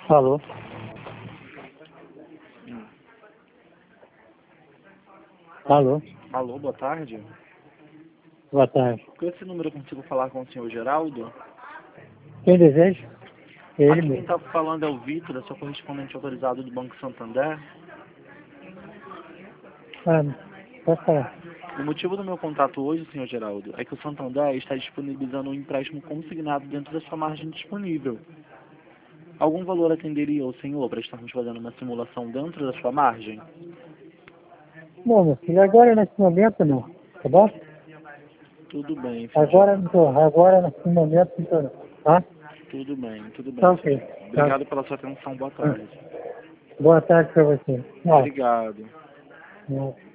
Alô? Alô? Alô, boa tarde. Boa tarde. Com esse número eu consigo falar com o senhor Geraldo? Quem deseja? Ele Aqui quem mesmo. está falando é o Vitor, eu sou correspondente autorizado do Banco Santander. Ah, pode falar. O motivo do meu contato hoje, senhor Geraldo, é que o Santander está disponibilizando um empréstimo consignado dentro da sua margem disponível. Algum valor atenderia o senhor para estarmos fazendo uma simulação dentro da sua margem? Bom, meu filho, agora nesse momento não, tá bom? Tudo bem, senhor Agora não Geraldo. tô, agora nesse momento não tô, não. Tá? Tudo bem, Tá senhor ok. Geraldo. Tá. Obrigado pela sua atenção, boa Ah, tarde. boa tarde pra você. Não, Obrigado. não.